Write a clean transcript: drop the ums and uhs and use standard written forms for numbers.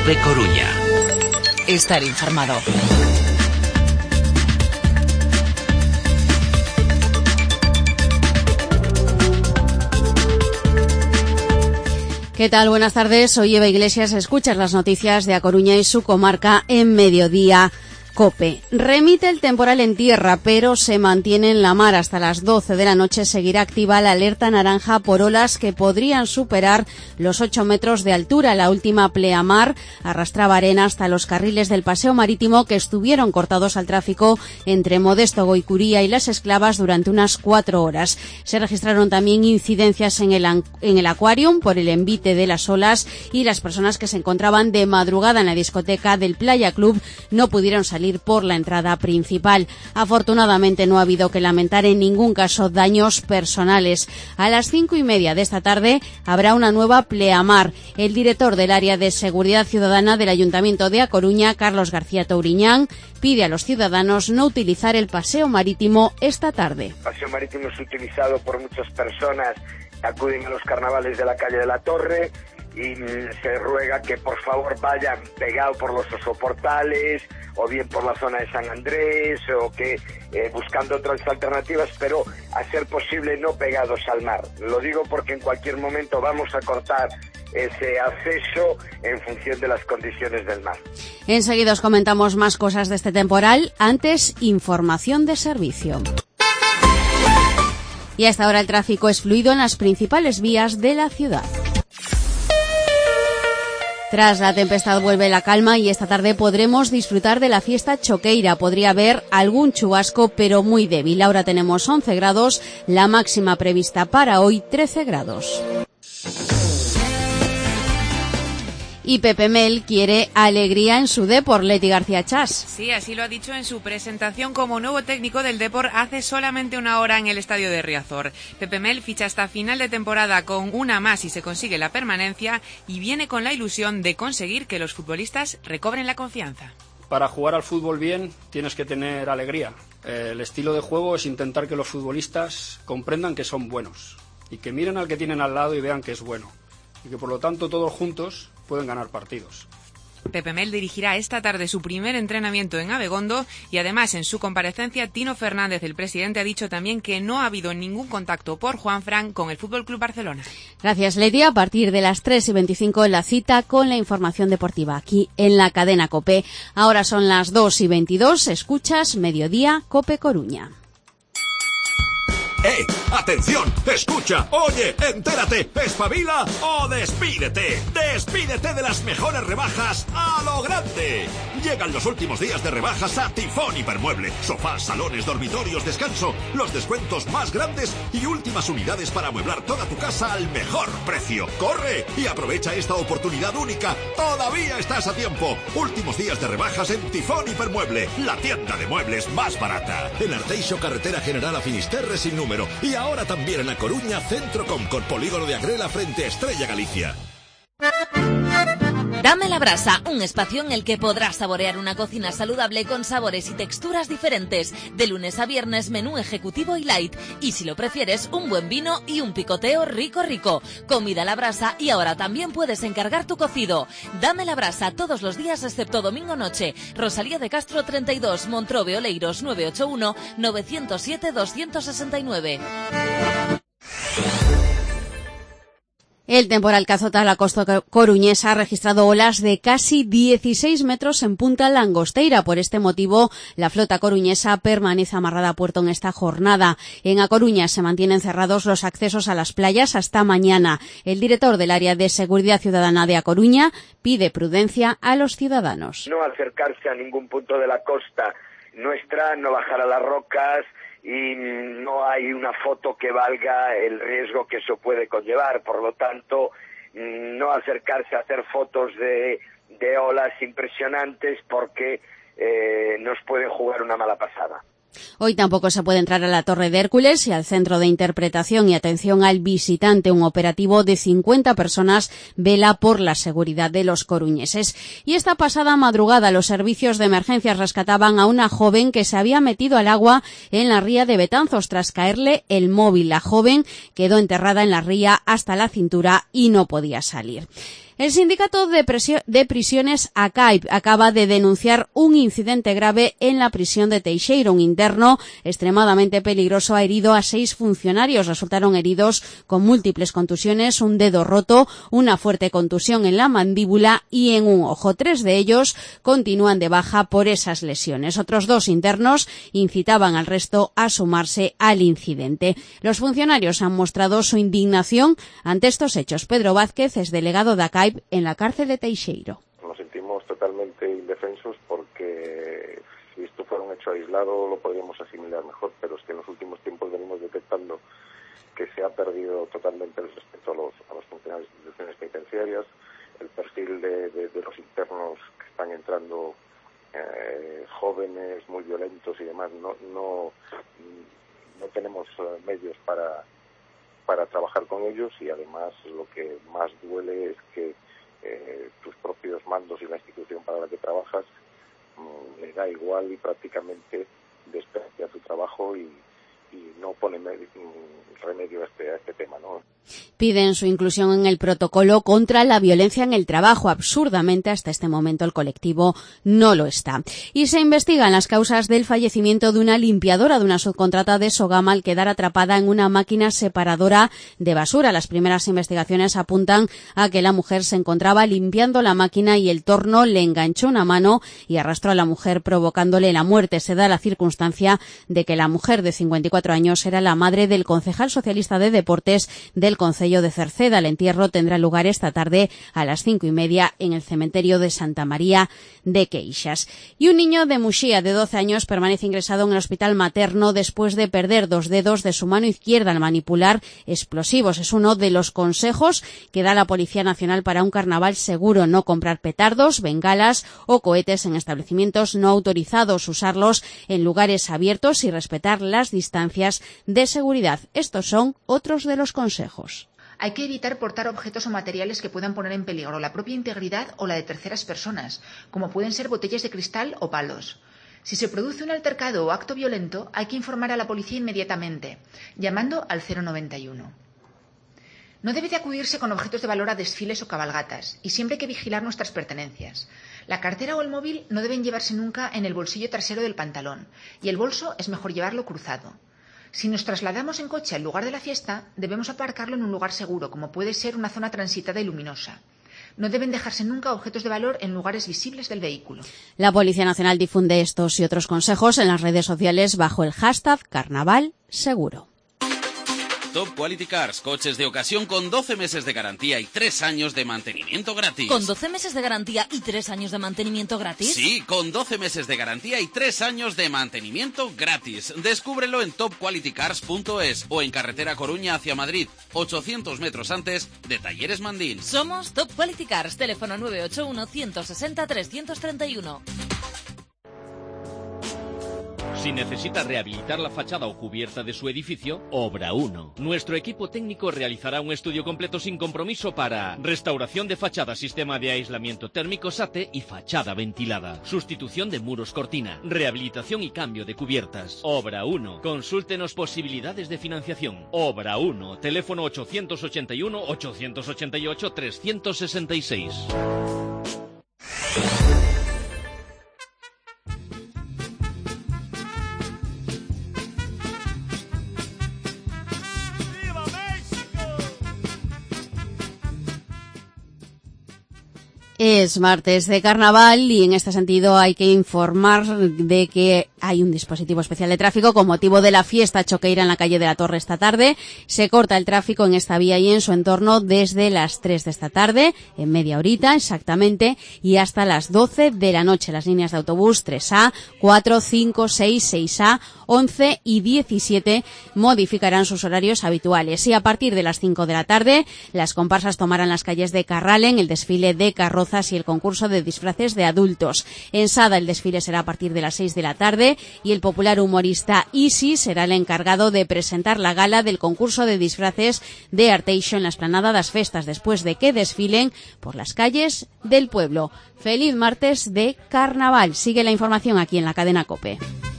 COPE Coruña. Estar informado. ¿Qué tal? Buenas tardes. Soy Eva Iglesias. Escuchas las noticias de A Coruña y su comarca en Mediodía COPE. Remite el temporal en tierra, pero se mantiene en la mar. Hasta las 12 de la noche seguirá activa la alerta naranja por olas que podrían superar los 8 metros de altura. La última pleamar arrastraba arena hasta los carriles del paseo marítimo, que estuvieron cortados al tráfico entre Modesto Goicuría y Las Esclavas durante unas 4 horas. Se registraron también incidencias en el Aquarium por el envite de las olas, y las personas que se encontraban de madrugada en la discoteca del Playa Club no pudieron salir por la entrada principal. Afortunadamente no ha habido que lamentar en ningún caso daños personales. A las 5:30 de esta tarde habrá una nueva pleamar. El director del área de seguridad ciudadana del Ayuntamiento de A Coruña, Carlos García Touriñán, pide a los ciudadanos no utilizar el paseo marítimo esta tarde. El paseo marítimo es utilizado por muchas personas que acuden a los carnavales de la calle de la Torre, y se ruega que por favor vayan pegados por los soportales o bien por la zona de San Andrés, o que buscando otras alternativas, pero a ser posible no pegados al mar. Lo digo porque en cualquier momento vamos a cortar ese acceso en función de las condiciones del mar. Enseguida os comentamos más cosas de este temporal. Antes, información de servicio. Y hasta ahora el tráfico es fluido en las principales vías de la ciudad. Tras la tempestad vuelve la calma y esta tarde podremos disfrutar de la fiesta choqueira. Podría haber algún chubasco, pero muy débil. Ahora tenemos 11 grados, la máxima prevista para hoy 13 grados. Y Pepe Mel quiere alegría en su Depor, Leti García Chas. Sí, así lo ha dicho en su presentación como nuevo técnico del Depor hace solamente una hora en el estadio de Riazor. Pepe Mel ficha hasta final de temporada con una más y se consigue la permanencia, y viene con la ilusión de conseguir que los futbolistas recobren la confianza. Para jugar al fútbol bien tienes que tener alegría. El estilo de juego es intentar que los futbolistas comprendan que son buenos y que miren al que tienen al lado y vean que es bueno, y que por lo tanto todos juntos pueden ganar partidos. Pepe Mel dirigirá esta tarde su primer entrenamiento en Abegondo, y además en su comparecencia Tino Fernández, el presidente, ha dicho también que no ha habido ningún contacto por Juanfran con el FC Barcelona. Gracias, Leti. A partir de las 3:25 en la cita con la información deportiva aquí en la cadena COPE. Ahora son las 2:22, escuchas Mediodía COPE Coruña. ¡Atención! ¡Escucha! ¡Oye! ¡Entérate! ¡Espabila o despídete! ¡Despídete de las mejores rebajas a lo grande! Llegan los últimos días de rebajas a Tifón Hipermueble. Sofás, salones, dormitorios, descanso, los descuentos más grandes y últimas unidades para amueblar toda tu casa al mejor precio. ¡Corre! Y aprovecha esta oportunidad única. ¡Todavía estás a tiempo! Últimos días de rebajas en Tifón Hipermueble, la tienda de muebles más barata. En Arteixo, carretera General a Finisterre sin número. Y ahora también en A Coruña, Centro Comcor, Polígono de Agrela frente a Estrella Galicia. Dame la Brasa, un espacio en el que podrás saborear una cocina saludable con sabores y texturas diferentes. De lunes a viernes, menú ejecutivo y light. Y si lo prefieres, un buen vino y un picoteo rico. Comida a la brasa, y ahora también puedes encargar tu cocido. Dame la Brasa todos los días excepto domingo noche. Rosalía de Castro 32, Montrobe Oleiros 981 907 269. El temporal que azota la costa coruñesa ha registrado olas de casi 16 metros en Punta Langosteira. Por este motivo, la flota coruñesa permanece amarrada a puerto en esta jornada. En A Coruña se mantienen cerrados los accesos a las playas hasta mañana. El director del área de seguridad ciudadana de A Coruña pide prudencia a los ciudadanos. No acercarse a ningún punto de la costa nuestra, no bajar a las rocas, y no hay una foto que valga el riesgo que eso puede conllevar. Por lo tanto, no acercarse a hacer fotos de olas impresionantes, porque nos puede jugar una mala pasada. Hoy tampoco se puede entrar a la Torre de Hércules y al Centro de Interpretación y Atención al Visitante. Un operativo de 50 personas vela por la seguridad de los coruñeses. Y esta pasada madrugada los servicios de emergencias rescataban a una joven que se había metido al agua en la ría de Betanzos tras caerle el móvil. La joven quedó enterrada en la ría hasta la cintura y no podía salir. El sindicato de prisiones ACAIP acaba de denunciar un incidente grave en la prisión de Teixeiro. Un interno extremadamente peligroso ha herido a 6 funcionarios. Resultaron heridos con múltiples contusiones, un dedo roto, una fuerte contusión en la mandíbula y en un ojo. 3 de ellos continúan de baja por esas lesiones. Otros 2 internos incitaban al resto a sumarse al incidente. Los funcionarios han mostrado su indignación ante estos hechos. Pedro Vázquez es delegado de ACAIP en la cárcel de Teixeiro. Nos sentimos totalmente indefensos porque si esto fuera un hecho aislado lo podríamos asimilar mejor, pero es que en los últimos tiempos venimos detectando que se ha perdido totalmente el respeto a los funcionarios de instituciones penitenciarias, el perfil de los internos que están entrando jóvenes, muy violentos y demás. No tenemos medios para trabajar con ellos, y además lo que más duele es que tus propios mandos y la institución para la que trabajas les da igual y prácticamente desprecia tu trabajo y no pone remedio a este tema, ¿no? Piden su inclusión en el protocolo contra la violencia en el trabajo. Absurdamente, hasta este momento el colectivo no lo está. Y se investigan las causas del fallecimiento de una limpiadora de una subcontrata de Sogama al quedar atrapada en una máquina separadora de basura. Las primeras investigaciones apuntan a que la mujer se encontraba limpiando la máquina y el torno le enganchó una mano y arrastró a la mujer provocándole la muerte. Se da la circunstancia de que la mujer de 54 años era la madre del concejal socialista de deportes del concello de Cerceda. El entierro tendrá lugar esta tarde a las 5:30 en el cementerio de Santa María de Queixas. Y un niño de Muxía de 12 años permanece ingresado en el hospital materno después de perder 2 dedos de su mano izquierda al manipular explosivos. Es uno de los consejos que da la Policía Nacional para un carnaval seguro: no comprar petardos, bengalas o cohetes en establecimientos no autorizados, usarlos en lugares abiertos y respetar las distancias de seguridad. Estos son otros de los consejos. Hay que evitar portar objetos o materiales que puedan poner en peligro la propia integridad o la de terceras personas, como pueden ser botellas de cristal o palos. Si se produce un altercado o acto violento, hay que informar a la policía inmediatamente, llamando al 091. No debe de acudirse con objetos de valor a desfiles o cabalgatas, y siempre hay que vigilar nuestras pertenencias. La cartera o el móvil no deben llevarse nunca en el bolsillo trasero del pantalón, y el bolso es mejor llevarlo cruzado. Si nos trasladamos en coche al lugar de la fiesta, debemos aparcarlo en un lugar seguro, como puede ser una zona transitada y luminosa. No deben dejarse nunca objetos de valor en lugares visibles del vehículo. La Policía Nacional difunde estos y otros consejos en las redes sociales bajo el hashtag Carnaval Seguro. Top Quality Cars, coches de ocasión con 12 meses de garantía y 3 años de mantenimiento gratis. ¿Con 12 meses de garantía y 3 años de mantenimiento gratis? Sí, con 12 meses de garantía y 3 años de mantenimiento gratis. Descúbrelo en topqualitycars.es o en carretera Coruña hacia Madrid, 800 metros antes de Talleres Mandil. Somos Top Quality Cars, teléfono 981 160 331. Si necesita rehabilitar la fachada o cubierta de su edificio, Obra 1. Nuestro equipo técnico realizará un estudio completo sin compromiso para restauración de fachada, sistema de aislamiento térmico SATE y fachada ventilada, sustitución de muros cortina, rehabilitación y cambio de cubiertas. Obra 1. Consúltenos posibilidades de financiación. Obra 1. Teléfono 881-888-366. Es martes de carnaval y en este sentido hay que informar de que hay un dispositivo especial de tráfico con motivo de la fiesta choqueira en la calle de la Torre esta tarde. Se corta el tráfico en esta vía y en su entorno desde las 3 de esta tarde, en media horita exactamente, y hasta las 12 de la noche. Las líneas de autobús 3A, 4, 5, 6, 6A, 11 y 17 modificarán sus horarios habituales. Y a partir de las 5 de la tarde, las comparsas tomarán las calles de Carralen, el desfile de carrozas y el concurso de disfraces de adultos. En Sada el desfile será a partir de las 6 de la tarde y el popular humorista Isi será el encargado de presentar la gala del concurso de disfraces de Arteixo en la explanada das Festas, después de que desfilen por las calles del pueblo. Feliz martes de carnaval. Sigue la información aquí en la cadena COPE.